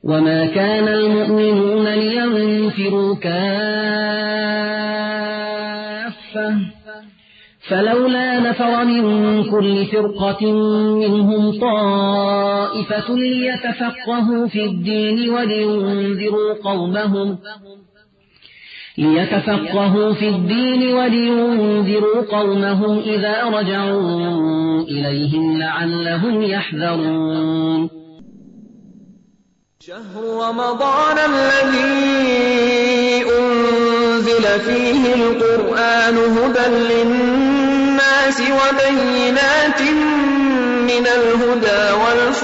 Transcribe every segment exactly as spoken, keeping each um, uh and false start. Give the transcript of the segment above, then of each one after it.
وما كان المؤمنون لينفروا كافة فلولا نفر من كل فرقة منهم طائفة ليتفقهوا في الدين ولينذروا قومهم ليتفقهوا في الدين ولينذروا قومهم إذا رجعوا إليهم لعلهم يحذرون. شهر رمضان الذي أنزل فيه القرآن هدى للناس وبينات من الهدى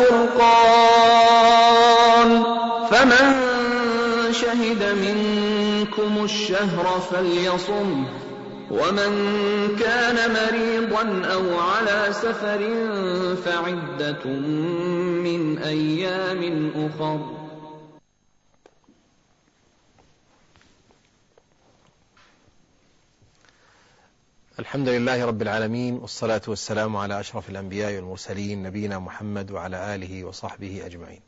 والفرقان فمن شهد منكم الشهر فليصم ومن كان مريضا أو على سفر فعدة من أيام أخر. الحمد لله رب العالمين، والصلاة والسلام على أشرف الأنبياء والمرسلين نبينا محمد وعلى آله وصحبه أجمعين.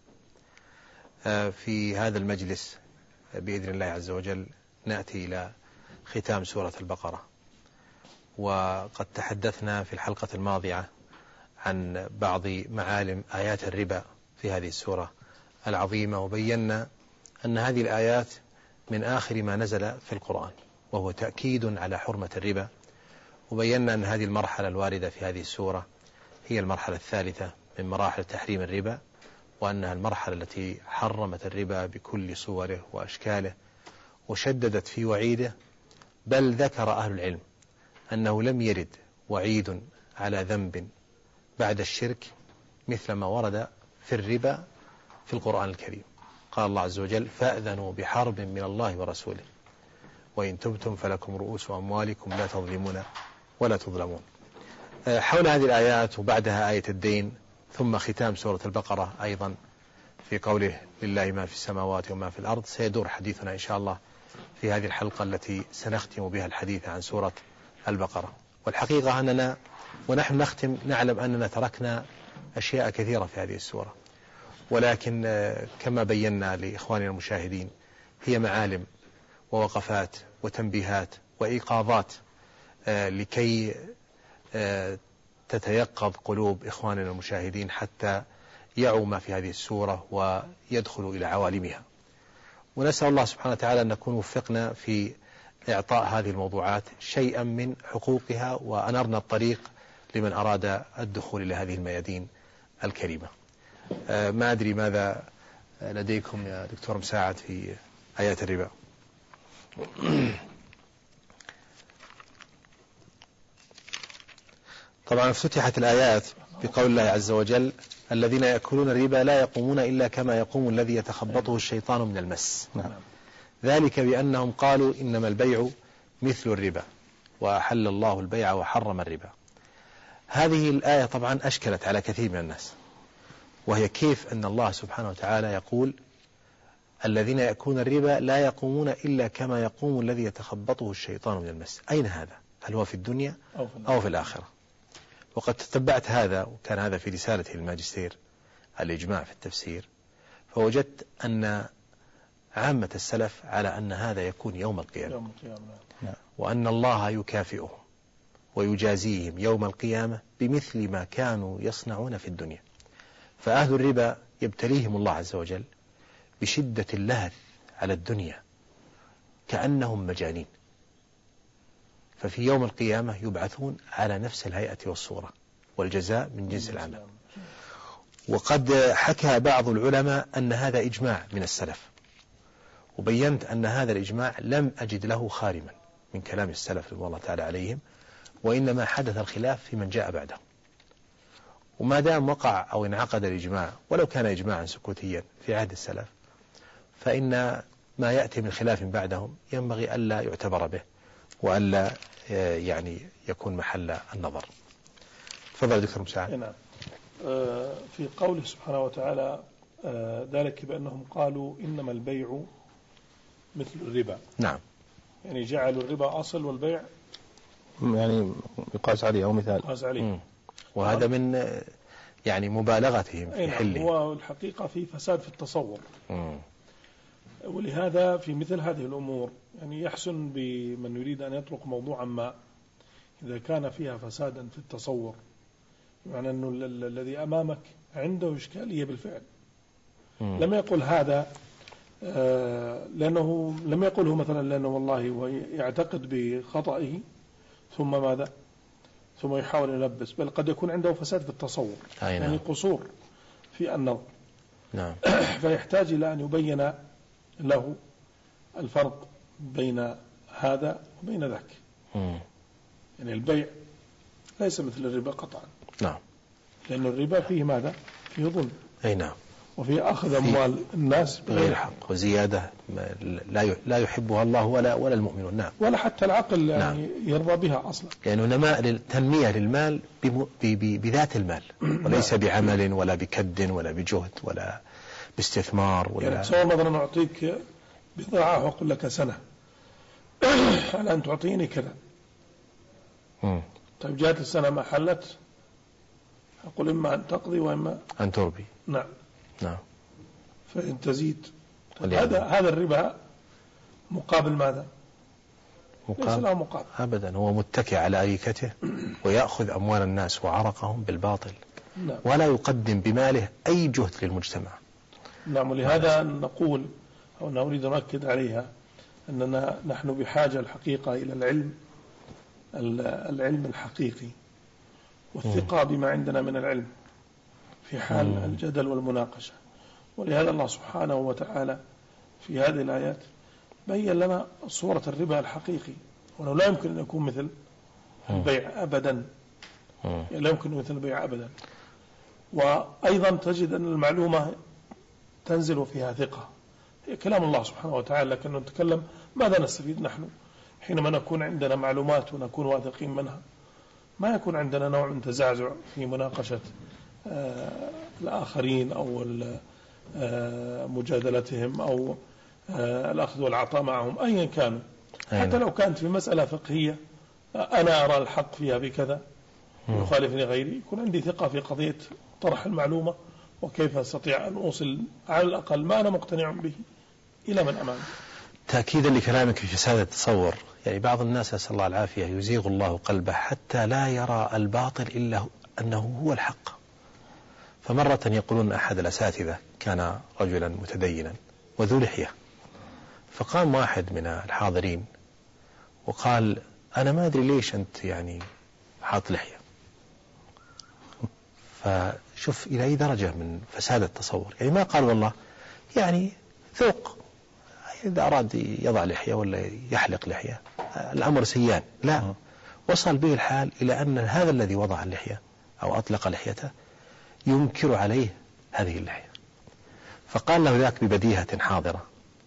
في هذا المجلس بإذن الله عز وجل نأتي إلى ختام سورة البقرة، وقد تحدثنا في الحلقة الماضية عن بعض معالم آيات الربا في هذه السورة العظيمة، وبينا أن هذه الآيات من آخر ما نزل في القرآن، وهو تأكيد على حرمة الربا. وبينا أن هذه المرحلة الواردة في هذه السورة هي المرحلة الثالثة من مراحل تحريم الربا، وأنها المرحلة التي حرمت الربا بكل صوره وأشكاله، وشددت في وعيده، بل ذكر أهل العلم أنه لم يرد وعيد على ذنب بعد الشرك مثل ما ورد في الربا في القرآن الكريم. قال الله عز وجل: فأذنوا بحرب من الله ورسوله وإن تبتم فلكم رؤوس أموالكم لا تظلمون ولا تظلمون. حول هذه الآيات وبعدها آية الدين، ثم ختام سورة البقرة أيضا في قوله: لله ما في السماوات وما في الأرض، سيدور حديثنا إن شاء الله في هذه الحلقة التي سنختم بها الحديث عن سورة البقرة. والحقيقة أننا ونحن نختم نعلم أننا تركنا أشياء كثيرة في هذه السورة، ولكن كما بينا لإخواننا المشاهدين هي معالم ووقفات وتنبيهات وإيقاظات لكي تتيقظ قلوب إخواننا المشاهدين حتى يعوا ما في هذه السورة ويدخلوا إلى عوالمها. ونسأل الله سبحانه وتعالى أن نكون وفقنا في إعطاء هذه الموضوعات شيئا من حقوقها، وأنرنا الطريق لمن أراد الدخول إلى هذه الميادين الكريمة. ما أدري ماذا لديكم يا دكتور مساعد في آيات الربا. طبعا افتتحت الآيات بقول الله عز وجل: الذين يأكلون الربا لا يقومون إلا كما يقوم الذي يتخبطه الشيطان من المس. نعم. ذلك بأنهم قالوا إنما البيع مثل الربا وأحل الله البيع وحرم الربا. هذه الآية طبعا أشكلت على كثير من الناس، وهي كيف أن الله سبحانه وتعالى يقول: الذين يأكلون الربا لا يقومون إلا كما يقوم الذي يتخبطه الشيطان من المس. أين هذا؟ هل هو في الدنيا أو في الآخرة؟ وقد تتبعت هذا، وكان هذا في رسالة الماجستير الإجماع في التفسير، فوجدت أن عامة السلف على أن هذا يكون يوم القيامة، وأن الله يكافئهم ويجازيهم يوم القيامة بمثل ما كانوا يصنعون في الدنيا. فأهل الربا يبتليهم الله عز وجل بشدة اللهث على الدنيا كأنهم مجانين، ففي يوم القيامة يبعثون على نفس الهيئة والصورة، والجزاء من جنس العمل. وقد حكى بعض العلماء أن هذا إجماع من السلف، وبينت أن هذا الإجماع لم أجد له خارما من كلام السلف رضوان الله تعالى عليهم، وإنما حدث الخلاف في من جاء بعده. وما دام وقع أو انعقد الإجماع ولو كان إجماعا سكوتيا في عهد السلف، فإن ما يأتي من خلاف بعدهم ينبغي ألا يعتبر به وألا يعني يكون محل النظر. تفضل دكتور مساعد. نعم. في قوله سبحانه وتعالى: ذلك بأنهم قالوا إنما البيع مثل الربا. نعم. يعني جعلوا الربا أصل والبيع يعني يقاس عليه أو مثال. يقاس عليه. وهذا من يعني مبالغتهم في حله. هو الحقيقة في فساد في التصور. م. ولهذا في مثل هذه الأمور يعني يحسن بمن يريد أن يطرق موضوعا ما إذا كان فيها فسادا في التصور، يعني أنه الذي أمامك عنده إشكالية بالفعل. م. لم يقل هذا آه لأنه لم يقله مثلا لأنه والله هو يعتقد بخطئه ثم ماذا ثم يحاول يلبس، بل قد يكون عنده فساد في التصور، يعني قصور في النظر. نعم. فيحتاج إلى أن يبين له الفرق بين هذا وبين ذاك. م. يعني البيع ليس مثل الربا قطعا. نعم. لأن الربا فيه ماذا؟ فيه ظلم. أي نعم. وفي أخذ أموال الناس بغير حق وزيادة لا يحبها الله ولا ولا المؤمنون. نعم. ولا حتى العقل يعني نعم. يرضى بها أصلا. يعني نماء تنمية للمال بذات المال وليس بعمل ولا بكد ولا بجهد ولا باستثمار ولا. يعني تصور مثلا أعطيك بضاعة وأقول لك سنة على أن تعطيني كذا. م. طيب جاءت السنة ما حلت، أقول إما أن تقضي وإما أن تربي. نعم. نعم. فإن تزيد هذا هذا الربا مقابل ماذا؟ مقابل ليس له مقابل أبدا. هو متكئ على أريكته ويأخذ أموال الناس وعرقهم بالباطل. نعم. ولا يقدم بماله أي جهد للمجتمع. نعم. ولهذا نقول أو نريد أن نؤكد عليها أننا نحن بحاجة الحقيقة إلى العلم العلم الحقيقي والثقة بما عندنا من العلم في حال مم. الجدل والمناقشة. ولهذا الله سبحانه وتعالى في هذه الآيات بين لنا صورة الربا الحقيقي، وأنه لا يمكن أن يكون مثل البيع أبدا. مم. لا يمكن مثل البيع أبدا. وأيضا تجد أن المعلومة تنزل فيها ثقة، هي كلام الله سبحانه وتعالى، لكن نتكلم ماذا نستفيد نحن حينما نكون عندنا معلومات ونكون واثقين منها؟ ما يكون عندنا نوع من تزعزع في مناقشة آه الآخرين أو آه مجادلتهم أو آه الأخذ والعطاء معهم أيا كانوا. حتى لو كانت في مسألة فقهية أنا أرى الحق فيها بكذا يخالفني غيري، يكون عندي ثقة في قضية طرح المعلومة وكيف أستطيع أن أوصل على الأقل ما أنا مقتنع به إلى من أمامي. تأكيدا لكلامك في فساد التصور، يعني بعض الناس أسأل الله العافية يزيغ الله قلبه حتى لا يرى الباطل إلا أنه هو الحق. فمرة يقولون أحد الأساتذة كان رجلا متدينا وذو لحية، فقام واحد من الحاضرين وقال أنا ما أدري ليش أنت يعني حاط لحية. فشوف إلى أي درجة من فساد التصور. يعني ما قال والله يعني ذوق، إذا أراد يضع لحية ولا يحلق لحية الأمر سيان، لا، وصل به الحال إلى أن هذا الذي وضع اللحية أو أطلق لحيته ينكر عليه هذه اللحية. فقال له ذاك ببديهة حاضرة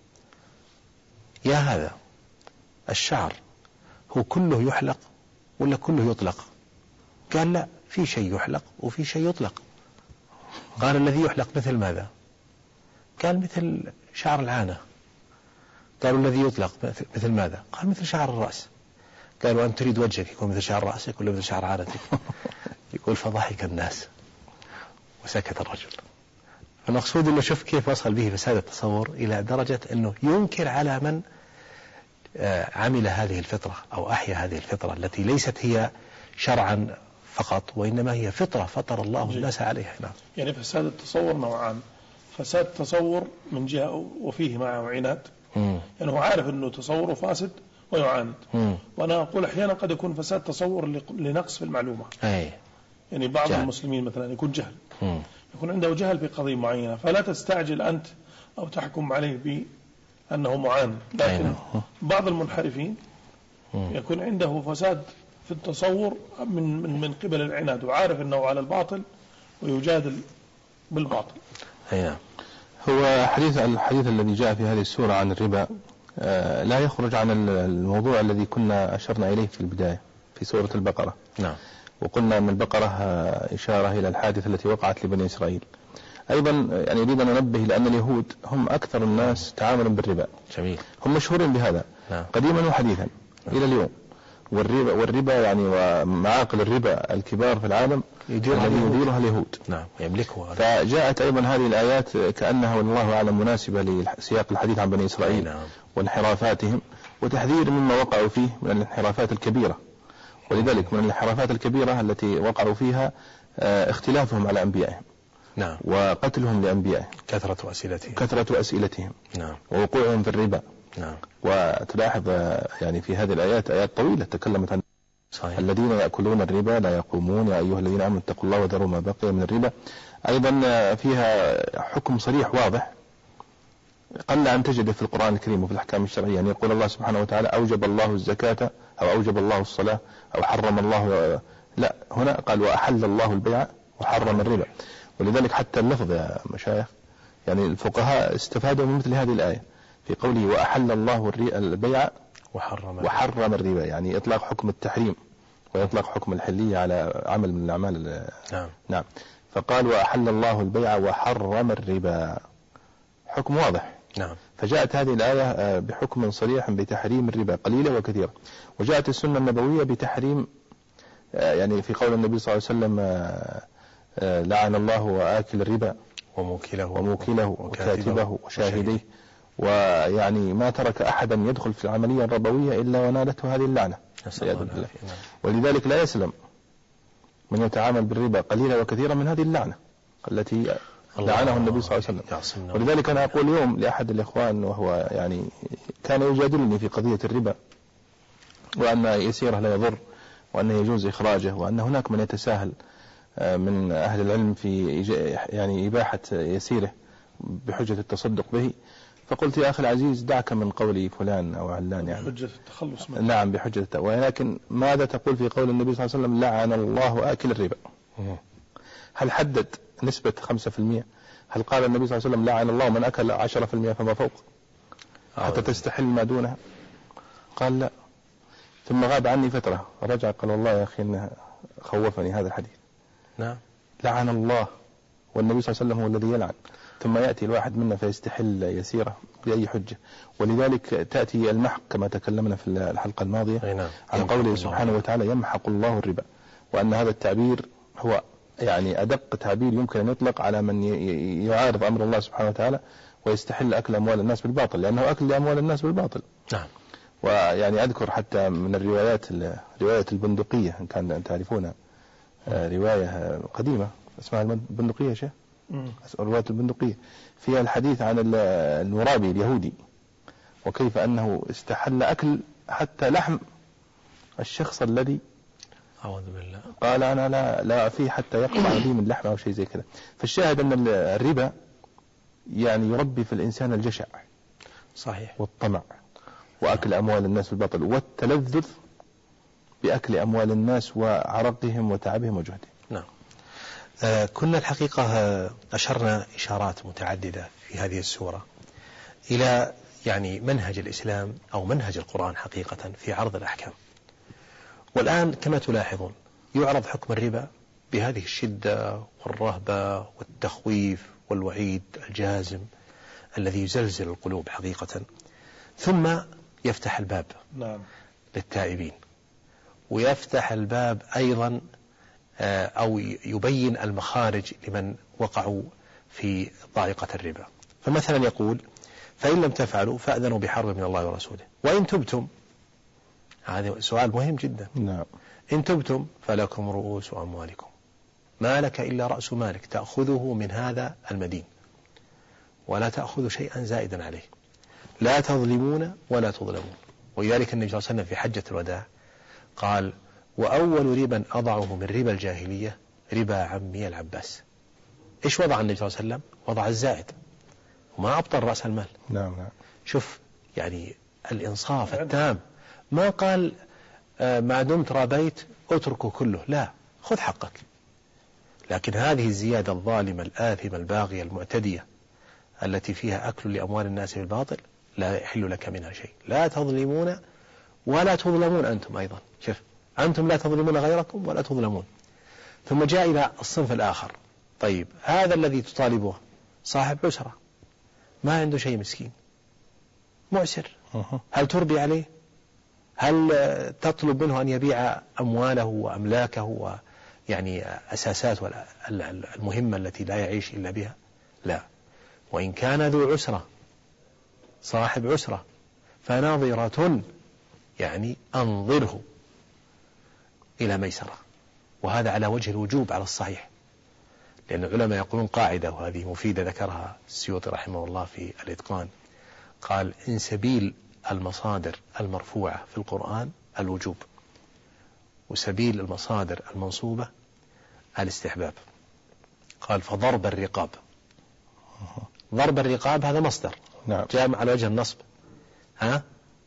يا هذا الشعر هو كله يحلق ولا كله يطلق؟ قال لا، في شيء يحلق وفي شيء يطلق. قال الذي يحلق مثل ماذا؟ قال مثل شعر العانة. قالوا الذي يطلق مثل ماذا؟ قال مثل شعر الرأس. قالوا أنت تريد وجهك يكون مثل شعر رأسك ولا مثل شعر عانتك؟ يقول فضحك الناس وسكت الرجل. المقصود أنه شوف كيف وصل به فساد التصور إلى درجة أنه ينكر على من عمل هذه الفطرة أو أحيا هذه الفطرة التي ليست هي شرعا فقط وإنما هي فطرة فطر الله الناس عليها. نعم. يعني فساد التصور نوعان، فساد تصور من جهة وفيه معه عناد، يعني هو عارف أنه تصوره فاسد ويعاند. مم. وأنا أقول أحيانا قد يكون فساد تصور لنقص في المعلومة. أي. يعني بعض جهل. المسلمين مثلا يكون جهل، مم. يكون عنده جهل في قضية معينة، فلا تستعجل أنت أو تحكم عليه بأنه معاند. لكن بعض المنحرفين مم. يكون عنده فساد في التصور من من من قبل العناد، وعارف أنه على الباطل ويجادل بالباطل. أي. هو حديث الحديث الذي جاء في هذه السورة عن الربا آه لا يخرج عن الموضوع الذي كنا أشرنا إليه في البداية في سورة البقرة. نعم. وقلنا أن البقرة إشارة إلى الحادثة التي وقعت لبني إسرائيل. أيضا يعني يريد أن ننبه لأن اليهود هم أكثر الناس تعاملا بالربا. جميل. هم مشهورين بهذا. نعم. قديما وحديثا. نعم. إلى اليوم. والربا, والربا يعني ومعاقل الربا الكبار في العالم الذي يديرها اليهود. نعم يملكها. فجاءت أيضا هذه الآيات كأنها والله أعلم مناسبة لسياق الحديث عن بني إسرائيل نعم. وانحرافاتهم وتحذير مما وقعوا فيه من الانحرافات الكبيرة. ولذلك من الانحرافات الكبيرة التي وقعوا فيها اختلافهم على أنبيائهم. نعم. وقتلهم لأنبيائهم. كثرة أسئلتهم. كثرة أسئلتهم. نعم. ووقوعهم في الربا. نعم. وتلاحظ يعني في هذه الآيات آيات طويلة تكلمت عن صحيح. الذين يأكلون الربا لا يقومون يا أيها الذين آمنوا اتقوا الله وذروا ما بقي من الربا. أيضا فيها حكم صريح واضح قل أن تجد في القرآن الكريم وفي الأحكام الشرعية. يعني يقول الله سبحانه وتعالى أوجب الله الزكاة أو أوجب الله الصلاة أو حرم الله، لا، هنا قال وأحل الله البيع وحرم الربا. ولذلك حتى اللفظ يا مشايخ يعني الفقهاء استفادوا من مثل هذه الآية في قوله وأحل الله البيع وحرم, وحرم الربا، يعني إطلاق حكم التحريم ويطلق حكم الحلية على عمل من الأعمال. نعم. نعم. فقال وأحل الله البيع وحرم الربا، حكم واضح. نعم. فجاءت هذه الآية بحكم صريح بتحريم الربا قليلة وكثيرة. وجاءت السنة النبوية بتحريم يعني في قول النبي صلى الله عليه وسلم لعن الله آكل الربا وموكله وموكله وكاتبه وشاهديه، ويعني ما ترك أحدا يدخل في العملية الربوية إلا ونالته هذه اللعنة. ولذلك لا يسلم من يتعامل بالربا قليلا وكثيرا من هذه اللعنة التي لعنه النبي صلى الله عليه وسلم. ولذلك أنا أقول اليوم لأحد الإخوان وهو يعني كان يجادلني في قضية الربا وأن يسيره لا يضر وأنه يجوز إخراجه وأن هناك من يتساهل من أهل العلم في يعني إباحة يسيره بحجة التصدق به. فقلت يا أخي العزيز دعك من قول فلان أو علان يعني بحجة التخلص منه. نعم بحجة. ولكن ماذا تقول في قول النبي صلى الله عليه وسلم لعن الله آكل الربا؟ هل حدد نسبة خمسة في المئة؟ هل قال النبي صلى الله عليه وسلم لعن الله من أكل عشرة في المئة فما فوق حتى تستحل ما دونها؟ قال لا. ثم غاب عني فترة رجع قال والله يا أخي إنها خوفني هذا الحديث. نعم. لعن الله والنبي صلى الله عليه وسلم هو الذي يلعن، ثم يأتي الواحد منا فيستحل يسيرة بأي حجة. ولذلك تأتي المحق كما تكلمنا في الحلقة الماضية نعم. عن قوله سبحانه وتعالى يمحق الله الربا، وأن هذا التعبير هو يعني أدق تعبير يمكن أن يطلق على من يعارض أمر الله سبحانه وتعالى ويستحل أكل أموال الناس بالباطل، لأنه أكل أموال الناس بالباطل. نعم. ويعني أذكر حتى من الروايات رواية البندقية إن كان تعرفونها، رواية قديمة اسمها البندقية شيء رواية البندقية فيها الحديث عن المرابي اليهودي وكيف أنه استحل أكل حتى لحم الشخص الذي أعوذ بالله قال أنا لا لا فيه حتى يقطع لي من لحمه أو شيء زي كذا. فالشاهد أن الربا يعني يربي في الإنسان الجشع صحيح والطمع وأكل أموال الناس بالباطل والتلذذ بأكل أموال الناس وعرقهم وتعبهم وجهدهم. نعم. آه كنا الحقيقة أشرنا إشارات متعددة في هذه السورة إلى يعني منهج الإسلام أو منهج القرآن حقيقة في عرض الأحكام. والآن كما تلاحظون يعرض حكم الربا بهذه الشدة والرهبة والتخويف والوعيد الجازم الذي يزلزل القلوب حقيقة، ثم يفتح الباب نعم. للتائبين ويفتح الباب أيضا أو يبين المخارج لمن وقعوا في ضائقة الربا. فمثلا يقول فإن لم تفعلوا فأذنوا بحرب من الله ورسوله وإن تبتم، هذا سؤال مهم جدا. نعم. إن تبتم فلكم رؤوس أموالكم ما لك إلا رأس مالك تأخذه من هذا المدين ولا تأخذ شيئا زائدا عليه لا تظلمون ولا تظلمون. ولذلك النبي صلى الله عليه وسلم في حجة الوداع قال وأول ربا أضعه من ربا الجاهلية ربا عمي العباس. إيش وضع النبي صلى الله عليه وسلم؟ وضع الزائد وما أبطل رأس المال. نعم نعم. شوف يعني الإنصاف التام، ما قال ما دمت ربيت اتركه كله، لا، خذ حقك. لكن هذه الزيادة الظالمة الآثمة الباغية المعتدية التي فيها أكل لأموال الناس بالباطل لا يحل لك منها شيء. لا تظلمون ولا تظلمون أنتم أيضا. شوف أنتم لا تظلمون غيركم ولا تظلمون. ثم جاء إلى الصنف الآخر. طيب هذا الذي تطالبه صاحب عسرة ما عنده شيء مسكين معسر، هل تربي عليه؟ هل تطلب منه أن يبيع أمواله وأملاكه ويعني أساسات المهمة التي لا يعيش إلا بها؟ لا. وإن كان ذو عسرة صاحب عسرة فناظرة يعني أنظره إلى ميسرة، وهذا على وجه الوجوب على الصحيح، لأن العلماء يقولون قاعدة وهذه مفيدة ذكرها السيوطي رحمه الله في الإتقان، قال إن سبيل المصادر المرفوعة في القرآن الوجوب، وسبيل المصادر المنصوبة الاستحباب. قال فضرب الرقاب، ضرب الرقاب هذا مصدر نعم. جاء على وجه النصب، ها؟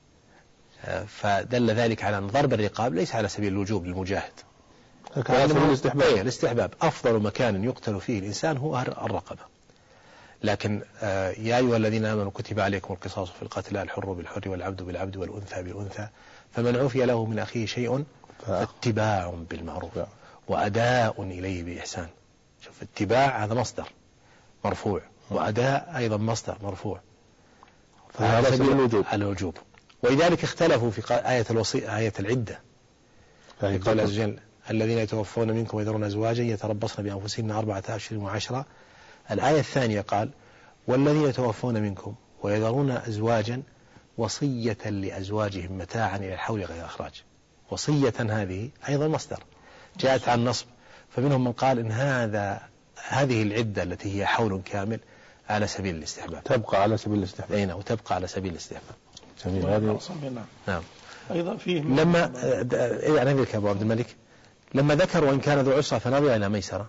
فدل ذلك على أن ضرب الرقاب ليس على سبيل الوجوب للمجاهد، على سبيل الاستحباب. الاستحباب. أفضل مكان يقتل فيه الإنسان هو الرقبة. لكن يا أيها الذين آمنوا كتب عليكم القصاص في القتلى الحر بالحر والعبد بالعبد والأنثى بالأنثى فمن عفي له من أخيه شيء فاتباع بالمعروف وأداء إليه بإحسان. شوف، اتباع هذا مصدر مرفوع، وأداء أيضا مصدر مرفوع، فهذا سبيل الوجوب. الوجوب. ولذلك اختلفوا في آية الوصي آية العدة، في قول عز وجل الذين يتوفون منكم ويذرون أزواجا يتربصن بأنفسهن أربعة أشهر وعشرة. الآية الثانية قال والذين يتوفون منكم ويذرون أزواجا وصية لأزواجهم متاعا إلى الحول غير إخراج. وصية هذه أيضا مصدر جاءت عن نصب، فمنهم من قال إن هذا هذه العدة التي هي حول كامل على سبيل الاستحباب، تبقى على سبيل الاستحباب. أين وتبقى على سبيل الاستحباب. جميل. هذه نعم. أيضا فيه لما أنا أقول لك أبو عبد الملك، لما ذكر وإن كان ذو عسرة فنظر إلى ميسرة،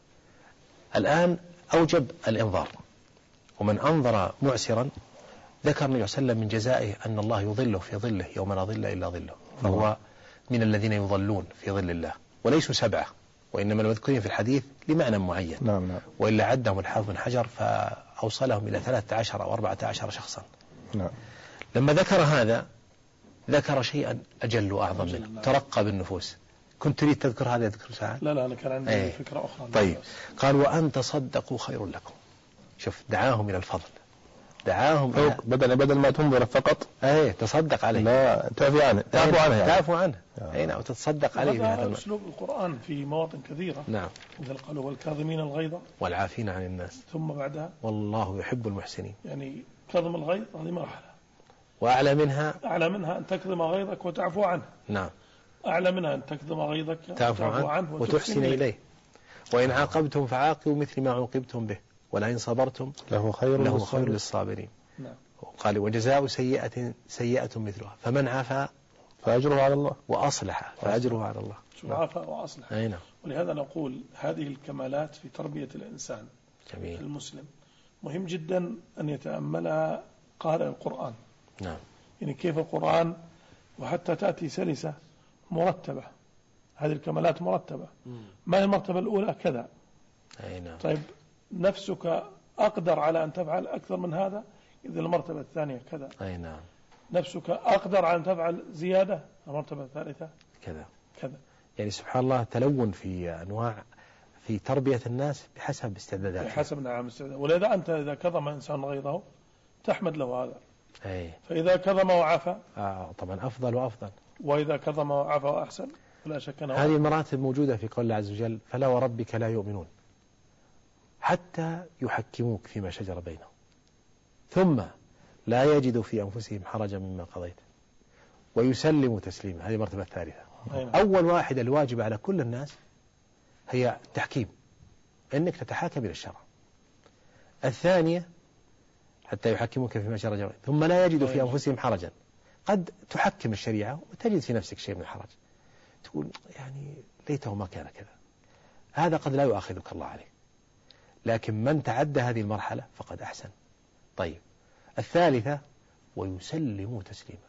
الآن أوجب الإنظار، ومن أنظر معسرا ذكر النبي صلى الله عليه وسلم من جزائه أن الله يظله في ظله يوم لا ظل إلا ظله، فهو من الذين يظلون في ظل الله، وليسوا سبعة وإنما المذكورين في الحديث لمعنى معين. نعم نعم. وإلا عدهم الحافظ بن حجر فأوصلهم إلى ثلاثة عشر أو أربعة عشر شخصا. نعم. لما ذكر هذا ذكر شيئا أجل وأعظم منه، ترقى بالنفوس. كنت تريد تذكر هذا يذكر ساعة؟ لا لا أنا كان عندي ايه. فكرة أخرى. طيب، قال وأن تصدقوا خير لكم. شوف، دعاهم إلى الفضل، دعاهم إلى بدل بدل ما تنظر فقط، ايه تصدق عليه، لا تعفي عنه، تعفو عنه يعني. تعفو عنه اي نعم، وتتصدق عليه بهذا هذا أسلوب القرآن في مواطن كثيرة. نعم. مثل قالوا والكاظمين الغيظ والعافين عن الناس ثم بعدها والله يحب المحسنين. يعني كظم الغيظ هذه مرحلة، وأعلى منها أعلى منها أن تكظم غيظك وتعفو عنه. نعم. أعلى منها أن تكظم غيظك تعفو عنه, عنه وتحسن إليه. إليه. وإن عاقبتم فعاقبوا مثل ما عوقبتم به ولئن صبرتم له خير, له خير للصابرين. نعم. قال وجزاء سيئة سيئة مثلها فمن عفا فأجره على الله وأصلح فأجره على الله. شو عفا وأصلح. أي نعم. ولهذا نقول هذه الكمالات في تربية الإنسان جميل. المسلم مهم جدا أن يتأملها قارئ القرآن. نعم. يعني كيف القرآن وحتى تأتي سلسة مرتبة، هذه الكمالات مرتبة. ما هي المرتبة الأولى كذا. أي نعم. طيب نفسك أقدر على أن تفعل أكثر من هذا، إذا المرتبة الثانية كذا. أي نعم. نفسك أقدر على أن تفعل زيادة، المرتبة الثالثة كذا كذا. يعني سبحان الله تلون في أنواع في تربية الناس بحسب استعداداته. بحسب نعم استعداد. ولذا أنت إذا كظم إنسان غيظه تحمد له هذا. أي. فإذا كظم وعفى آه طبعا أفضل وأفضل. وإذا كظم وعفى وأحسن لا شك أنه هذه المراتب موجودة في قول الله عز وجل فلا وربك لا يؤمنون حتى يحكموك فيما شجر بينهم ثم لا يجدوا في أنفسهم حرجا مما قضيت ويسلموا تسليما. هذه المرتبة الثالثة. أول واحدة الواجب على كل الناس هي التحكيم، أنك تتحاكم إلى الشرع. الثانية حتى يحكموك فيما شجر بينهم ثم لا يجدوا في أنفسهم حرجا. قد تحكم الشريعة وتجد في نفسك شيء من الحرج، تقول يعني ليته ما كان كذا، هذا قد لا يؤاخذك الله عليه، لكن من تعدى هذه المرحلة فقد أحسن. طيب الثالثة ويسلموا تسليما،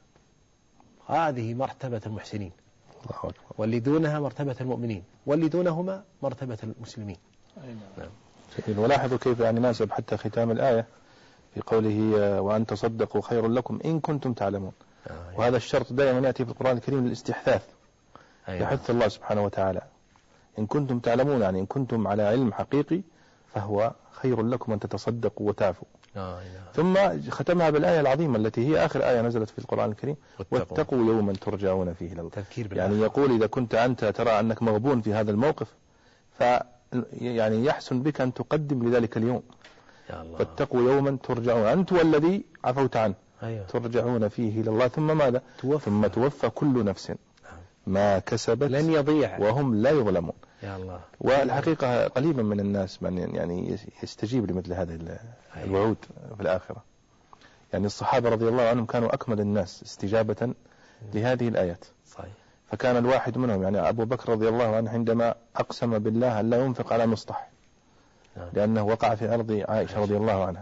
هذه مرتبة المحسنين، واللي دونها مرتبة المؤمنين، واللي دونهما مرتبة المسلمين. نعم. ولاحظوا كيف يعني ناسب حتى ختام الآية في قوله وأن تصدقوا خير لكم إن كنتم تعلمون. آه وهذا الشرط دائما يأتي في القرآن الكريم للاستحثاث. أيوة. يحث الله سبحانه وتعالى إن كنتم تعلمون، يعني إن كنتم على علم حقيقي فهو خير لكم أن تتصدقوا وتعفوا. آه ثم ختمها بالآية العظيمة التي هي آخر آية نزلت في القرآن الكريم: واتقوا يوما ترجعون فيه إلى الله. يعني يقول إذا كنت أنت ترى أنك مغبون في هذا الموقف، ف يعني يحسن بك أن تقدم لذلك اليوم. يا الله. واتقوا يوما ترجعون، أنت والذي عفوت عنه. أيوه. ترجعون فيه إلى الله، ثم ماذا؟ توفى. ثم توفى كل نفس ما كسبت لن يضيع وهم لا يظلمون. يا الله. والحقيقة قليلا من الناس من يعني يستجيب لمثل هذه الوعود في الآخرة. يعني الصحابة رضي الله عنهم كانوا أكمل الناس استجابة لهذه الآيات. صحيح. فكان الواحد منهم يعني أبو بكر رضي الله عنه عندما أقسم بالله أن لا ينفق على مصطح، لأنه وقع في عرض عائشة رضي الله عنها.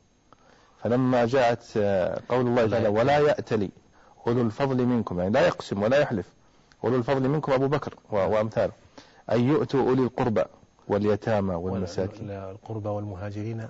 فلما جاءت قول الله تعالى: ولا يأتلي أولو الفضل منكم، يعني لا يقسم ولا يحلف، أولو الفضل منكم أبو بكر وأمثاله، أن يؤتوا أولي القربى واليتامى والمساكين. القربى والمهاجرين.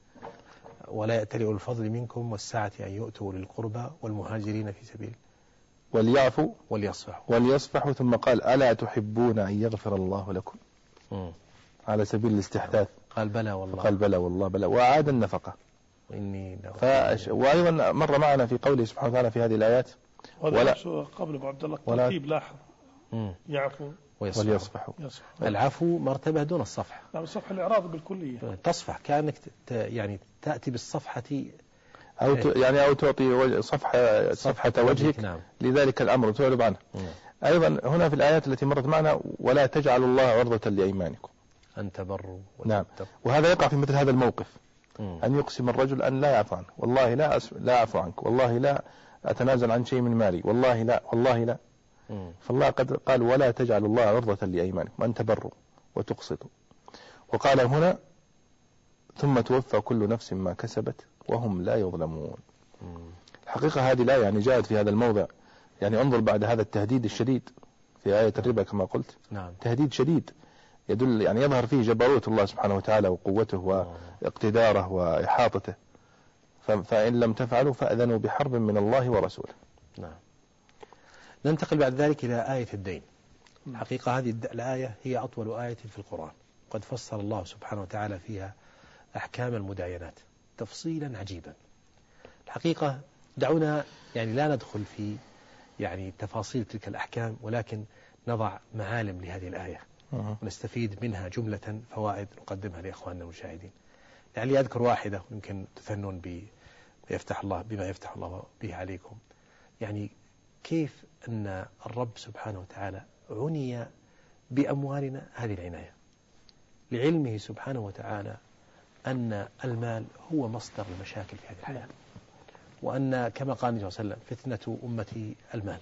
ولا يأتلي أولو الفضل منكم والسعة أن يؤتوا أولي القربى والمهاجرين في سبيل وليعفوا وليصفحوا وليصفحوا ثم قال: ألا تحبون أن يغفر الله لكم؟ م. على سبيل الاستحداث. قال بلى والله. قال بلى والله بلى، وأعاد النفقة. إني فأش... وأيضا مر معنا في قوله سبحانه وتعالى في هذه الآيات: ولا قبل أبو عبد الله ترتيب لاحظ: يعفو وليصفحوا. العفو مرتبة دون الصفح. نعم، الصفح الإعراض بالكلية. تصفح كأنك ت... يعني تأتي بالصفحة أو ت... يعني أو تعطي صفحة صفحة وجهك. نعم. لذلك الأمر تعرض عنه. أيضا هنا في الآيات التي مرت معنا: ولا تجعلوا الله عرضة لأيمانكم أن تبروا. نعم. وهذا يقع في مثل هذا الموقف، مم. أن يقسم الرجل أن لا يعفو عنك، والله لا أس... لا أعفو عنك، والله لا أتنازل عن شيء من مالي، والله لا والله لا. مم. فالله قد قال: ولا تجعلوا الله عرضة لأيمانكم أن تبروا وتقسطوا. وقال هنا: ثم توفى كل نفس ما كسبت وهم لا يظلمون. مم. الحقيقة هذه لا يعني جاءت في هذا الموضع، يعني انظر بعد هذا التهديد الشديد في آية الربا كما قلت. نعم. تهديد شديد يدل يعني يظهر فيه جبروت الله سبحانه وتعالى وقوته واقتداره وإحاطته. فإن لم تفعلوا فأذنوا بحرب من الله ورسوله. نعم. ننتقل بعد ذلك إلى آية الدين. الحقيقة هذه الآية هي أطول آية في القرآن، قد فصل الله سبحانه وتعالى فيها أحكام المداينات تفصيلا عجيبا. الحقيقة دعونا يعني لا ندخل في يعني تفاصيل تلك الأحكام، ولكن نضع معالم لهذه الآية ونستفيد منها جملة فوائد نقدمها لإخواننا المشاهدين. لعلي أذكر واحدة يمكن تثنون بما يفتح الله بما يفتح الله به عليكم. يعني كيف أن الرب سبحانه وتعالى عني بأموالنا هذه العناية، لعلمه سبحانه وتعالى أن المال هو مصدر المشاكل في هذه الحياة، وأن كما قال النبي صلى الله عليه وسلم: فتنة أمتي المال.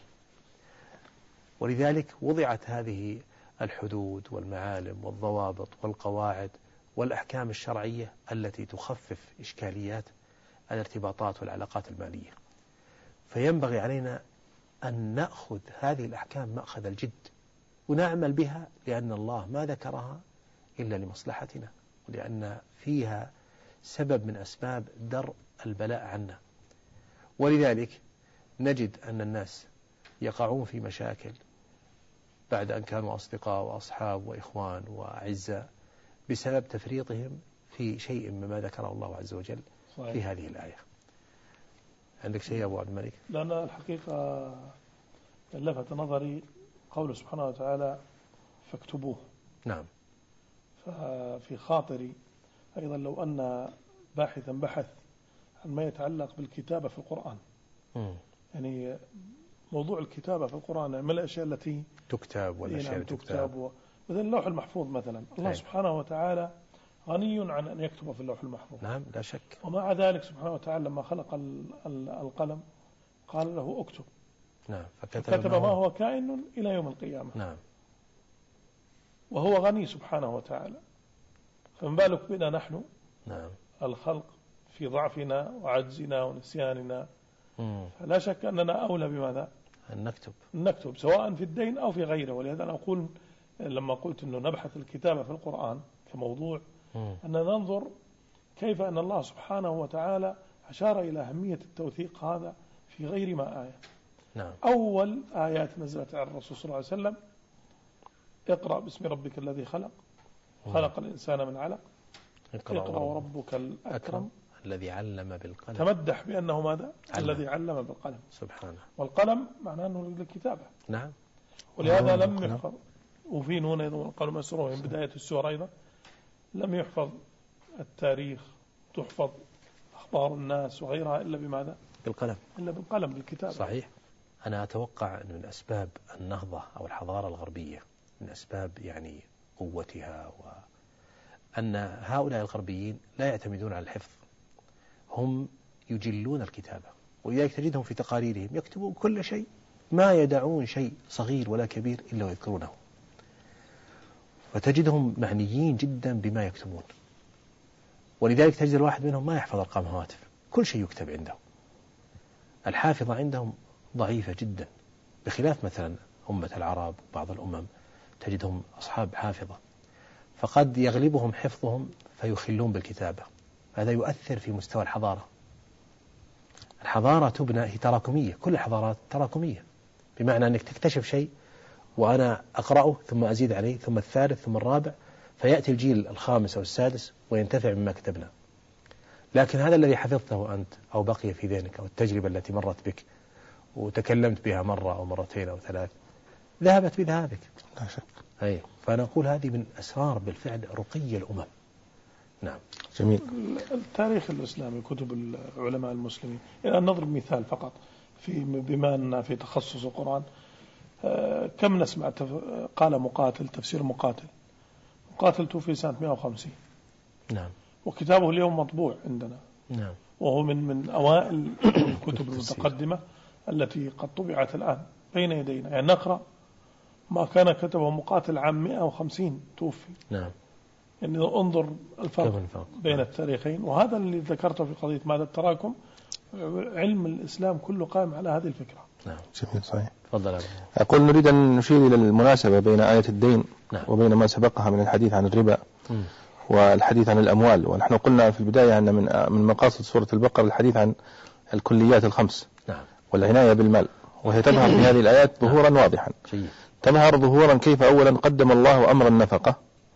ولذلك وضعت هذه الحدود والمعالم والضوابط والقواعد والأحكام الشرعية التي تخفف إشكاليات الارتباطات والعلاقات المالية. فينبغي علينا أن نأخذ هذه الأحكام مأخذ الجد ونعمل بها، لأن الله ما ذكرها إلا لمصلحتنا، ولأن فيها سبب من أسباب درء البلاء عنا. ولذلك نجد أن الناس يقعون في مشاكل بعد أن كانوا أصدقاء وأصحاب وإخوان وأعزاء بسبب تفريطهم في شيء مما ذكره الله عز وجل صحيح. في هذه الآية. عندك شيء يا أبو عبد الملك؟ لأن الحقيقة لفت نظري قوله سبحانه وتعالى: فاكتبوه. نعم. ففي خاطري أيضا لو أن باحثا بحث عن ما يتعلق بالكتابة في القرآن، م. يعني موضوع الكتابة في القرآن من الأشياء التي تكتب والأشياء التي تكتب، مثل اللوح المحفوظ مثلا، الله هي. سبحانه وتعالى غني عن أن يكتب في اللوح المحفوظ. نعم لا شك. ومع ذلك سبحانه وتعالى لما خلق القلم قال له اكتب. نعم. فكتب ما هو كائن إلى يوم القيامة. نعم. وهو غني سبحانه وتعالى، فمن بالك بنا نحن نعم. الخلق في ضعفنا وعجزنا ونسياننا، مم. فلا شك أننا أولى بماذا؟ أن نكتب نكتب سواء في الدين أو في غيره. ولهذا أنا أقول لما قلت أنه نبحث الكتابة في القرآن كموضوع، مم. أن ننظر كيف أن الله سبحانه وتعالى أشار إلى أهمية التوثيق هذا في غير ما آية. نعم. أول آيات نزلت على الرسول صلى الله عليه وسلم: اقرأ باسم ربك الذي خلق، خلق الإنسان من علق، اقرأ وربك الأكرم الذي علم بالقلم. تمدح بأنه ماذا؟ علم. الذي علم بالقلم سبحانه. والقلم معناه أنه للكتابة. نعم. ولهذا لم يحفظ، وفي نون أيضا والقلم مسروع من بداية السورة أيضا لم يحفظ التاريخ، تحفظ أخبار الناس وغيرها إلا بماذا؟ بالقلم. إلا بالقلم بالكتابة. صحيح. أنا أتوقع أن من أسباب النهضة أو الحضارة الغربية، من أسباب يعني قوتها، وأن هؤلاء الغربيين لا يعتمدون على الحفظ، هم يجلون الكتابة، ولذلك تجدهم في تقاريرهم يكتبون كل شيء، ما يدعون شيء صغير ولا كبير إلا ويذكرونه، فتجدهم معنيين جدا بما يكتبون. ولذلك تجد الواحد منهم ما يحفظ أرقام هواتف، كل شيء يكتب عنده. الحافظة عندهم ضعيفة جدا، بخلاف مثلا أمة العرب وبعض الأمم تجدهم أصحاب حافظة، فقد يغلبهم حفظهم فيخلون بالكتابة. هذا يؤثر في مستوى الحضارة. الحضارة تبنى هي تراكمية، كل الحضارات تراكمية، بمعنى أنك تكتشف شيء وأنا أقرأه ثم أزيد عليه ثم الثالث ثم الرابع، فيأتي الجيل الخامس أو السادس وينتفع مما كتبنا. لكن هذا الذي حفظته أنت أو بقي في ذهنك أو التجربة التي مرت بك وتكلمت بها مرة أو مرتين أو ثلاث ذهبت بذهابك. لا شك. أي فنقول هذه من أسرار بالفعل رقي الأمم. نعم. جميل. التاريخ الإسلامي كتب العلماء المسلمين، يعني نضرب مثال فقط في بما أننا في تخصص القرآن. كم نسمع قال مقاتل تفسير مقاتل مقاتل توفي سنة مئة وخمسين. نعم. وكتابه اليوم مطبوع عندنا. نعم. وهو من من أوائل الكتب المتقدمة التي قد طبعت الآن بين يدينا، يعني نقرأ ما كان كتبه مقاتل عام مئة وخمسين توفي. نعم. يعني انظر الفرق بين التاريخين. وهذا اللي ذكرته في قضية ماذا التراكم، علم الإسلام كله قائم على هذه الفكرة. نعم. جميل. صحيح. تفضل. أقول نريد أن نشير إلى المناسبة بين آية الدين نعم. وبين ما سبقها من الحديث عن الربا م. والحديث عن الأموال. ونحن قلنا في البداية أن من من مقاصد سورة البقرة الحديث عن الكليات الخمس. نعم. والعناية بالمال، وهي تظهر في هذه الآيات ظهورا نعم. واضحا. جيد. تظهر ظهورا كيف أولا قدم الله أمر النفقة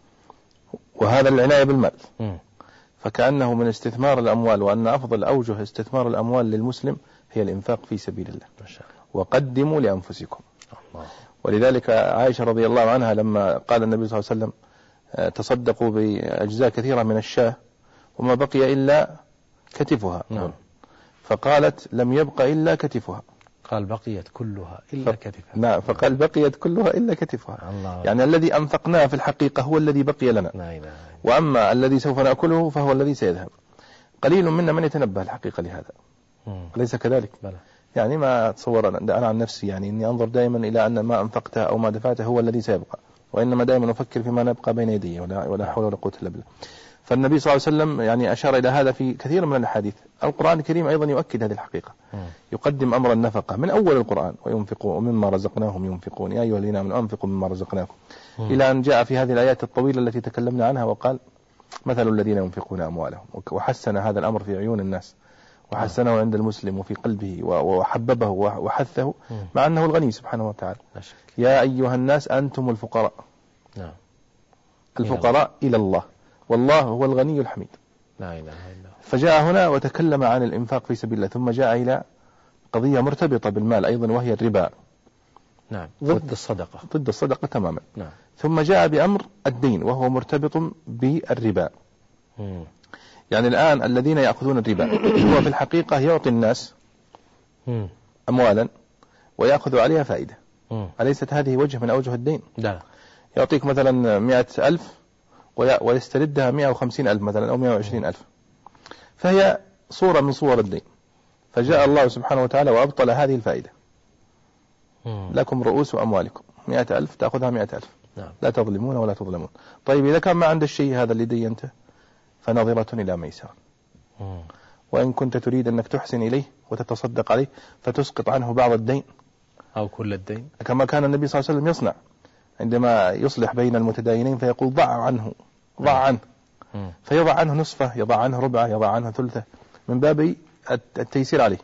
وهذا العناية بالمال، م. فكأنه من استثمار الأموال، وأن أفضل أوجه استثمار الأموال للمسلم هي الإنفاق في سبيل الله. ما شاء الله. وقدموا لأنفسكم. الله. ولذلك عائشة رضي الله عنها لما قال النبي صلى الله عليه وسلم تصدقوا بأجزاء كثيرة من الشاة وما بقي إلا كتفها، نعم. فقالت لم يبق إلا كتفها، قال بقيت كلها إلا ف... كتفها. نعم. فقال بقيت كلها إلا كتفها. الله. يعني الذي أنفقناه في الحقيقة هو الذي بقي لنا. لا لا. وأما الذي سوف نأكله فهو الذي سيذهب. قليل منا من يتنبه الحقيقة لهذا. مم. أليس كذلك؟ بلى. يعني ما أتصور أنا عن نفسي يعني إني أنظر دائما إلى أن ما أنفقته أو ما دفعته هو الذي سيبقى، وإنما دائما أفكر فيما نبقى بين يدي، ولا, ولا حول ولا قوة إلا بالله. فالنبي صلى الله عليه وسلم يعني أشار إلى هذا في كثير من الأحاديث. القرآن الكريم أيضا يؤكد هذه الحقيقة. م. يقدم أمر النفقة من أول القرآن، وينفقوا ومما رزقناهم ينفقون يا أيها الذين آمنوا أنفقوا مما رزقناكم، م. إلى أن جاء في هذه الآيات الطويلة التي تكلمنا عنها وقال مثل الذين ينفقون أموالهم، وحسن هذا الأمر في عيون الناس، وحسنه عند المسلم وفي قلبه وحببه وحثه، مع أنه الغني سبحانه وتعالى. يا أيها الناس أنتم الفقراء. نعم. الفقراء إلى الله والله هو الغني الحميد. لا إله إلا الله. فجاء هنا وتكلم عن الإنفاق في سبيل الله، ثم جاء إلى قضية مرتبطة بالمال أيضا وهي الربا. نعم. ضد الصدقة. ضد الصدقة تماما. نعم. ثم جاء بأمر الدين وهو مرتبط بالربا. مم. يعني الآن الذين يأخذون الربا هو في الحقيقة يعطي الناس مم. أموالا ويأخذ عليها فائدة. مم. أليست هذه وجه من أوجه الدين؟ لا. يعطيك مثلا مئة ألف ويستردها مئة وخمسين ألف مثلا أو مئة وعشرين ألف، فهي صورة من صور الدين. فجاء الله سبحانه وتعالى وأبطل هذه الفائدة. مم. لكم رؤوس أموالكم، مئة ألف تأخذها مئة ألف. نعم. لا تظلمون ولا تظلمون. طيب إذا كان ما عند الشيء هذا اللي دينته فنظرة إلى ميسر. مم. وإن كنت تريد أنك تحسن إليه وتتصدق عليه فتسقط عنه بعض الدين أو كل الدين، كما كان النبي صلى الله عليه وسلم يصنع عندما يصلح بين المتداينين فيقول ضع عنه ضع عنه مم. فيضع عنه نصفه، يضع عنه ربعه، يضع عنه ثلثه، من باب التيسير عليه.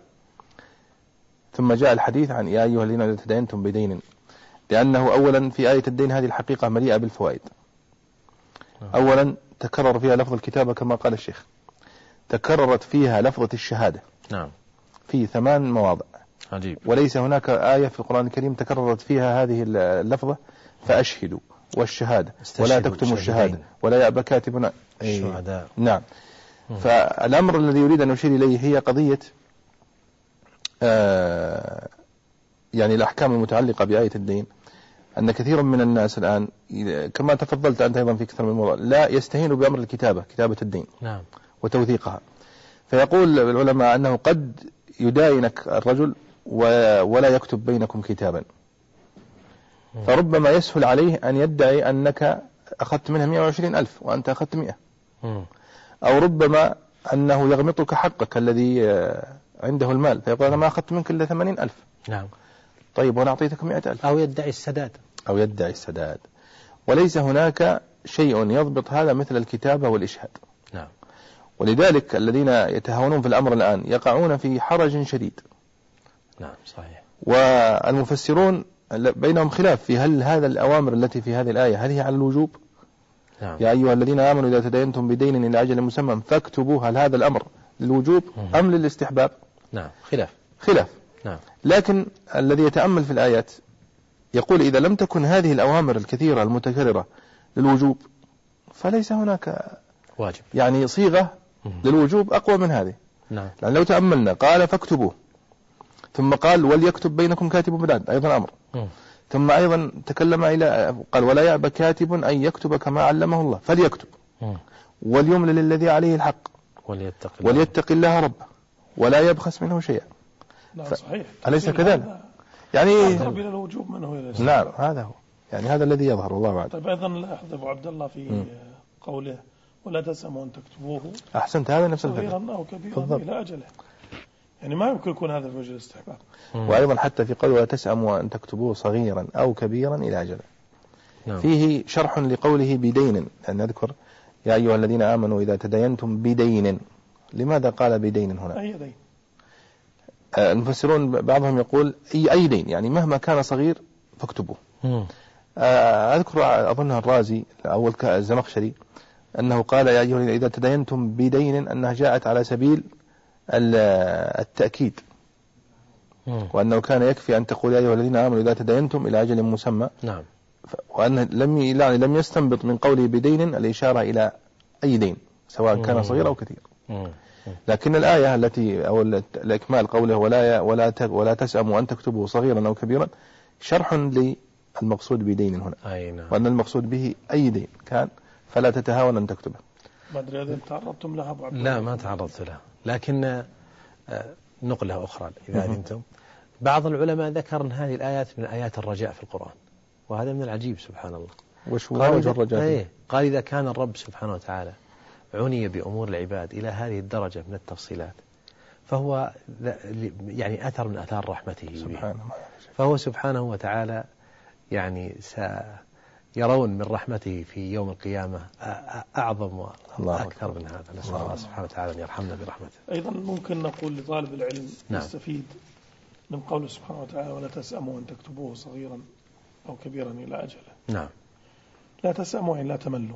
ثم جاء الحديث عن يا أيها الذين تداينتم بدين، لأنه أولا في آية الدين هذه الحقيقة مليئة بالفوائد. أولا تكرر فيها لفظ الكتابة كما قال الشيخ، تكررت فيها لفظة الشهادة. نعم. في ثمان مواضع. عجيب. وليس هناك آية في القرآن الكريم تكررت فيها هذه اللفظة فأشهدوا والشهادة ولا تكتموا الشهادة ولا يأبى كاتب الشهداء. نعم. فالأمر الذي يريد أن يشير إليه هي قضية آه يعني الأحكام المتعلقة بآية الدين، أن كثيرا من الناس الآن كما تفضلت أنت أيضا في كثير من الموضوع لا يستهين بأمر الكتابة، كتابة الدين. نعم. وتوثيقها. فيقول العلماء أنه قد يداينك الرجل ولا يكتب بينكم كتابا، فربما يسهل عليه أن يدعي أنك أخذت منها مئة وعشرين ألف وأنت أخذت مئة، أو ربما أنه يغمطك حقك الذي عنده المال فيقول أنا ما أخذت منك إلا ثمانين ألف. نعم. طيب وأنا أعطيتك مئة ألف. أو يدعي السداد. أو يدعي السداد. وليس هناك شيء يضبط هذا مثل الكتابة والإشهاد. نعم. ولذلك الذين يتهاونون في الأمر الآن يقعون في حرج شديد. نعم صحيح. والمفسرون بينهم خلاف في هل هذا الأوامر التي في هذه الآية هل هي على الوجوب؟ نعم. يا أيها الذين آمنوا إذا تدينتم بدين إلى أجل مسمى فاكتبوا، هل هذا الأمر للوجوب مم. أم للاستحباب؟ نعم خلاف. خلاف. نعم. لكن الذي يتأمل في الآيات يقول إذا لم تكن هذه الأوامر الكثيرة المتكررة للوجوب فليس هناك واجب، يعني صيغة مم. للوجوب أقوى من هذه. نعم. لأن لو تأملنا قال فاكتبوه، ثم قال وليكتب بينكم كاتب بالعدل، أيضا أمر. مم. ثم أيضا تكلم إلى قال ولا يأبى كاتب أن يكتب كما علمه الله فليكتب. مم. وليملل الذي عليه الحق وليتق الله, وليتق الله ربه ولا يبخس منه شيئا. نعم صحيح. أليس كذلك؟ يعني أقرب إلى الوجوب من هو إلى الشيء. نعم هذا هو، يعني هذا الذي يظهر والله أعلم. طيب أيضا لاحظ أبو عبد الله في م. قوله ولا تسأموا أن تكتبوه. أحسنت، هذا نفس الفكرة. صغيرا أو كبيرا إلى أجله، يعني ما يمكن يكون هذا في وجه الاستحباب. وأيضا حتى في قوله ولا تسأموا أن تكتبوه صغيرا أو كبيرا إلى أجله. نعم. فيه شرح لقوله بدين، لأن نذكر يا أيها الذين آمنوا إذا تدينتم بدين، لماذا قال بدين هنا؟ أي دين؟ آه المفسرون بعضهم يقول أي أي دين، يعني مهما كان صغير فاكتبوه. آه أذكر أظنها الرازي أول الزمخشري أنه قال يا أيها الذين إذا تدينتم بدين أنها جاءت على سبيل التأكيد، وأنه كان يكفي أن تقول يا أيها الذين آمنوا إذا تدينتم إلى أجل مسمى. نعم. وأن لم يعني لم يستنبط من قوله بدين الإشارة إلى أي دين سواء كان صغير أو كثير. لكن الآية التي أو الإكمال قوله ولا ولا ولا تسأموا أن تكتبوا صغيرا أو كبيرا شرح للمقصود بدين هنا. أي. وأن المقصود به أي دين كان فلا تتهاون أن تكتبه. ما أدري إذا تعرضتم لها أبو عبد الله. لا ما تعرضت لها، لكن نقلة أخرى إذا أذنتم. بعض العلماء ذكر أن هذه الآيات من آيات الرجاء في القرآن، وهذا من العجيب سبحان الله. وش هو وجه الرجاء؟ ايه قال إذا كان الرب سبحانه وتعالى عني بأمور العباد إلى هذه الدرجة من التفصيلات فهو يعني أثر من أثار رحمته سبحانه. فهو سبحانه وتعالى يعني سيرون من رحمته في يوم القيامة أعظم وأكثر من هذا. نسأل الله سبحانه وتعالى أن يرحمنا برحمته. أيضا ممكن نقول لطالب العلم نعم. يستفيد من قوله سبحانه وتعالى ولا تسأموا أن تكتبوه صغيرا أو كبيرا إلى أجله. نعم. لا تسأموا يعني لا تملوا.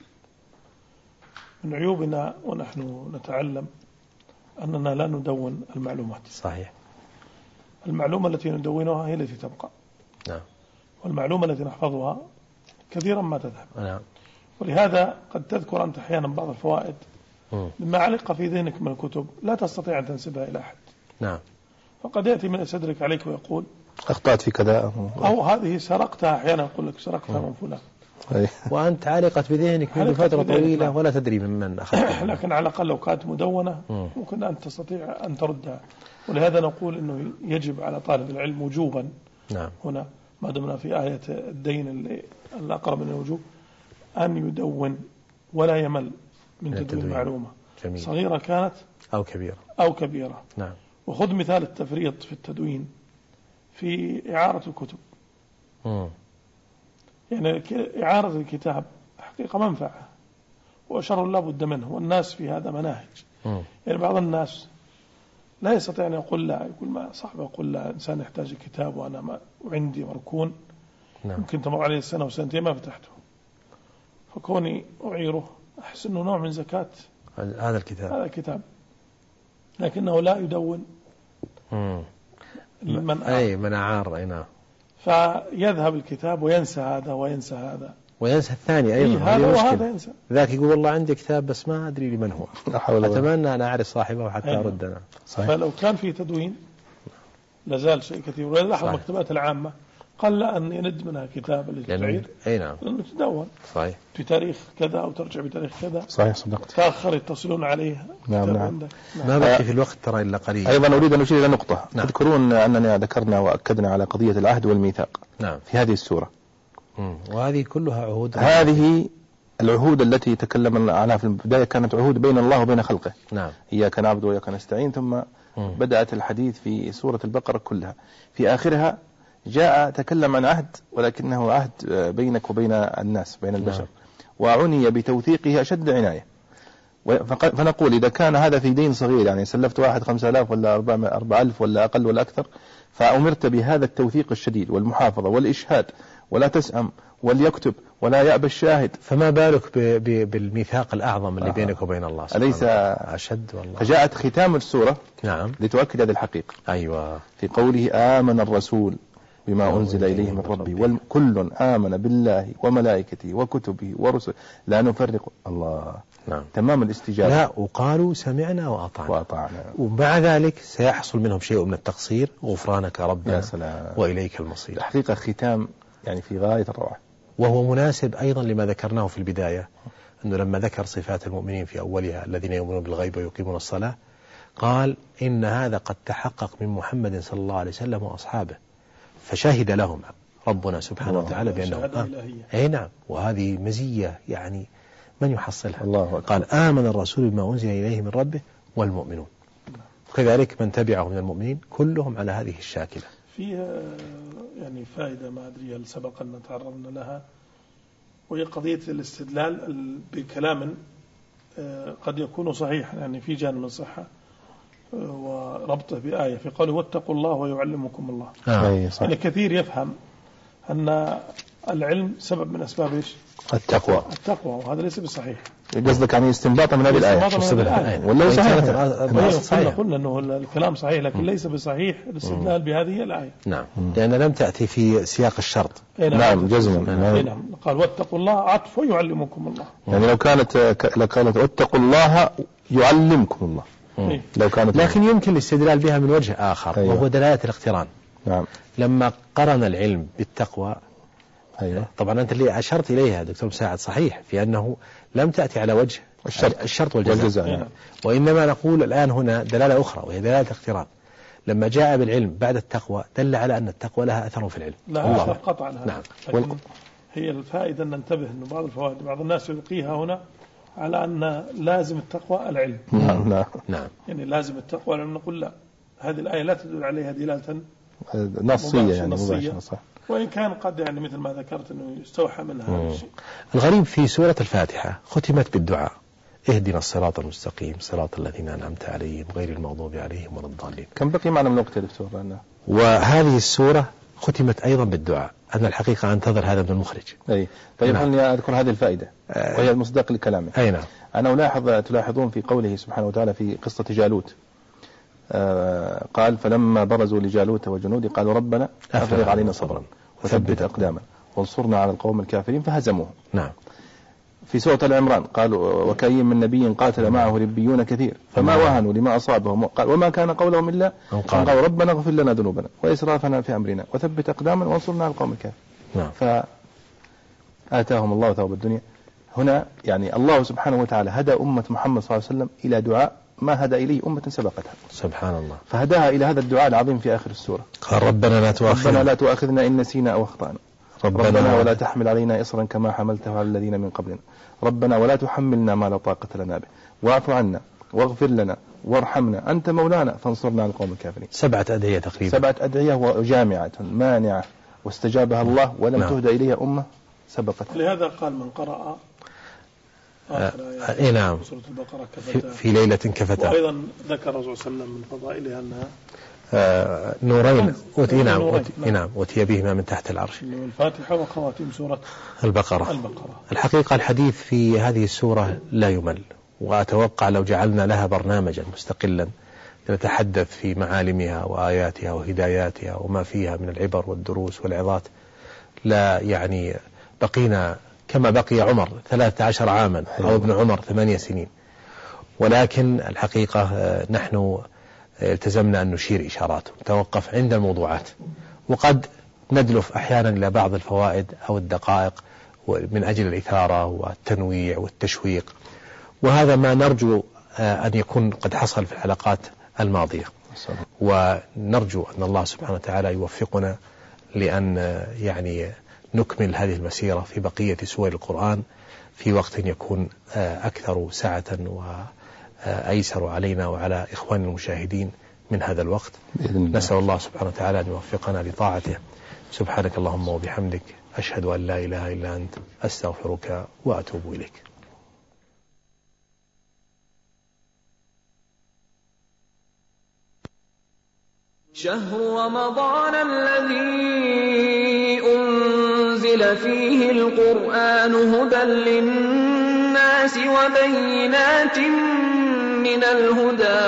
من عيوبنا ونحن نتعلم أننا لا ندون المعلومات. صحيح. المعلومة التي ندونها هي التي تبقى. نعم. والمعلومة التي نحفظها كثيرا ما تذهب. نعم. ولهذا قد تذكر أنت أحيانا بعض الفوائد مما علق في ذهنك من الكتب لا تستطيع أن تنسبها إلى أحد. نعم. فقد يأتي من يستدرك عليك ويقول أخطأت في كذا أو هذه سرقتها، أحيانا يقول لك سرقتها من فلان وأنت علقت بذهنك منذ فترة طويلة ولا تدري ممن أخذتها. لكن على الأقل لو كانت مدونة ممكن أن تستطيع أن تردها. ولهذا نقول أنه يجب على طالب العلم وجوبا. نعم. هنا ما دمنا في آية الدين اللي الأقرب من الوجوب أن يدون ولا يمل من تدوين معلومة. جميل. صغيرة كانت أو كبيرة أو كبيرة. نعم. وخذ مثال التفريط في التدوين في إعارة الكتب. مم. يعني إعارة الكتاب حقيقة منفعة وشر لا بد منه، والناس في هذا مناهج. مم. يعني بعض الناس لا يستطيع أن يقول لا، يقول ما صعب يقول لا إنسان يحتاج الكتاب وأنا ما وعندي مركون. نعم. ممكن تمر عليه سنة وسنتين ما فتحته، فكوني أعيره أحس أنه نوع من زكاة هذا الكتاب هذا الكتاب، لكنه لا يدون مم. من أي من أعار. أي نعم. فيذهب الكتاب وينسى هذا وينسى هذا وينسى الثاني أيضا. إيه هذا وهذا ينسى. ذاك يقول والله عندي كتاب بس ما أدري لمن هو، أتمنى أن أعرف صاحبه حتى أيوة. أردنا. فلو كان في تدوين لازال شيء كثير. وللاحظ المكتبات العامة قل لا أن يند منها كتاب للتعير. أي نعم. لأنه تدون صحيح في تاريخ كذا أو ترجع بتاريخ كذا. صحيح صدقت. تأخر يتصلون عليه. نعم نعم. نعم. ما بقي في الوقت ترى إلا قليل. أيضا أريد أن أشير إلى نقطة. نعم. تذكرون أننا ذكرنا وأكدنا على قضية العهد والميثاق. نعم. في هذه السورة. مم. وهذه كلها عهود. هذه العهود التي تكلم عنها في البداية كانت عهود بين الله وبين خلقه. نعم. إياك نعبد وإياك نستعين. ثم مم. بدأت الحديث في سورة البقرة كلها. في آخرها جاء تكلم عن عهد ولكنه عهد بينك وبين الناس بين البشر. نعم. وعني بتوثيقه أشد عناية. فنقول إذا كان هذا في دين صغير يعني سلفت واحد خمسة آلاف ولا أربعة ألف ولا أقل ولا أكثر، فأمرت بهذا التوثيق الشديد والمحافظة والإشهاد ولا تسأم وليكتب ولا يأبى الشاهد، فما بالك ب ب بالميثاق الأعظم اللي آه. بينك وبين الله سبحانه أليس أشد والله. فجاءت ختام السورة نعم لتؤكد هذه الحقيقة. أيوة. في قوله آمن الرسول بما أنزل إليه من ربي وكل آمن بالله وملائكته وكتبه ورسله لا نفرق. الله. نعم. تمام الاستجابة. لا وقالوا سمعنا وأطعنا. وأطعنا. ومع ذلك سيحصل منهم شيء من التقصير. غفرانك ربنا. يا سلام. وإليك المصير. الحقيقة ختام يعني في غاية الروعة. وهو مناسب أيضا لما ذكرناه في البداية، أنه لما ذكر صفات المؤمنين في أولها الذين يؤمنون بالغيب ويقيمون الصلاة، قال إن هذا قد تحقق من محمد صلى الله عليه وسلم وأصحابه، فشهد لهم ربنا سبحانه وتعالى بأنه أي نعم. وهذه مزية يعني من يحصلها. الله قال آمن الرسول بما أنزل إليه من ربه والمؤمنون، وكذلك من تبعه من المؤمنين كلهم على هذه الشاكلة. فيها يعني فائدة ما أدري هل سبق أن تعرضنا لها، وهي قضية الاستدلال بكلام قد يكون صحيحا يعني في جانب من الصحة وربطه بآية في قوله واتقوا الله ويعلمكم الله. آه. يعني كثير يفهم أن العلم سبب من أسباب إيش؟ التقوى. التقوى، وهذا ليس بصحيح. قصدك يعني استنباطا من هذه الآية ولا صحيح؟ قلنا أنه الكلام صحيح لكن ليس بصحيح الاستدلال بهذه الآية. نعم. لأن لم تأتي في سياق الشرط. نعم جزما. نعم. قال واتقوا الله عطف ويعلمكم الله. يعني لو كانت لو كانت واتقوا الله يعلمكم الله. لو كانت لكن يمكن الاستدلال بها من وجه آخر. أيوة. وهو دلالة الاقتران. نعم. لما قرن العلم بالتقوى. أيوة. طبعا أنت اللي أشرت إليها دكتور مساعد صحيح في أنه لم تأتي على وجه الشرط, الشرط والجزاء, والجزاء يعني. وإنما نقول الآن هنا دلالة أخرى وهي دلالة الاقتران. لما جاء بالعلم بعد التقوى دل على أن التقوى لها أثر في العلم. لا أثر قطعا. نعم. لكن هي الفائدة أن ننتبه أن بعض الفوائد بعض الناس يلقيها هنا على أن لازم التقوى العلم. نعم نعم. نعم. يعني لازم التقوى العلم. نقول لا، هذه الآية لا تدل عليها دلالة نصية يعني نصية. صح. وإن كان قد يعني مثل ما ذكرت أنه يستوحى منها هذا الشيء. الغريب في سورة الفاتحة ختمت بالدعاء اهدنا الصراط المستقيم صراط الذين أنعمت عليهم غير المغضوب عليهم ولا الضالين. كم بقي معنا من وقت يا دكتور؟ وهذه السورة ختمت أيضا بالدعاء. أنا الحقيقة أنتظر هذا من المخرج. أي طيب خلني نعم. أذكر هذه الفائدة آه وهي المصداق لكلامه. أي نعم. أنا ألاحظ تلاحظون في قوله سبحانه وتعالى في قصة جالوت آه قال فلما برزوا لجالوت وجنوده قالوا ربنا أفرغ علينا صبرا وثبت أقداما وانصرنا على القوم الكافرين فهزموهم. نعم. في سورة العمران قالوا وكأي من نبي قاتل معه ربيون كثير فما وهنوا لما أصابهم قال وما كان قولهم إلا أن قالوا ربنا اغفر لنا ذنوبنا وإسرافنا في أمرنا وثبت أقداما وانصرنا على القوم الكافرين. نعم. فآتاهم الله ثواب الدنيا. هنا يعني الله سبحانه وتعالى هدى أمة محمد صلى الله عليه وسلم إلى دعاء ما هدى إليه أمة سبقتها. سبحان الله. فهداها إلى هذا الدعاء العظيم في آخر السورة. قال ربنا لا تؤاخذنا ربنا لا تؤاخذنا إن نسينا أو أخطأنا. ربنا, ربنا ولا تحمل علينا إصرا كما حملته على الذين من قبلنا. ربنا ولا تحملنا ما لا طاقة لنا به واعف عنا واغفر لنا وارحمنا أنت مولانا فانصرنا على القوم الكافرين. سبعة أدعية تقريبا. سبعة أدعية وجامعة مانعة واستجابها الله ولم نعم. تهدى إليها أمة سبقت. لهذا قال من قرأ آخر آه نعم سورة البقرة في, في ليلة كفتها. وأيضا ذكر الرسول صلى الله عليه وسلم من فضائلها أنها آه نورين أوتي نعم أوتي نعم أوتي بهما من تحت العرش. الفاتحة وخواتيم سورة البقرة. البقرة. الحقيقة الحديث في هذه السورة لا يمل وأتوقع لو جعلنا لها برنامجا مستقلا نتحدث في معالمها وآياتها وهداياتها وما فيها من العبر والدروس والعظات، لا يعني بقينا كما بقي عمر ثلاثة عشر عاما أو ابن عمر ثمانية سنين. ولكن الحقيقة نحن التزمنا أن نشير إشارات، نتوقف عند الموضوعات، وقد ندلف أحيانا إلى بعض الفوائد أو الدقائق من أجل الإثارة والتنويع والتشويق، وهذا ما نرجو أن يكون قد حصل في الحلقات الماضية، ونرجو أن الله سبحانه وتعالى يوفقنا لأن يعني نكمل هذه المسيرة في بقية سور القرآن في وقت يكون أكثر سعة وأيسر علينا وعلى إخوان المشاهدين من هذا الوقت. نسأل الله سبحانه وتعالى أن يوفقنا لطاعته. سبحانك اللهم وبحمدك، أشهد أن لا إله إلا أنت، أستغفرك وأتوب إليك. شهر رمضان الذي أنزل فيه القرآن هدى للناس وبينات من الهدى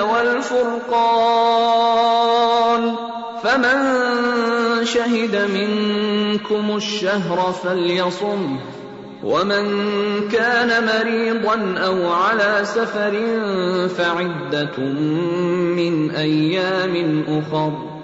والفرقان، فمن شهد منكم الشهر فليصم، ومن كان مريضا أو على سفر فعدة من أيام أخر.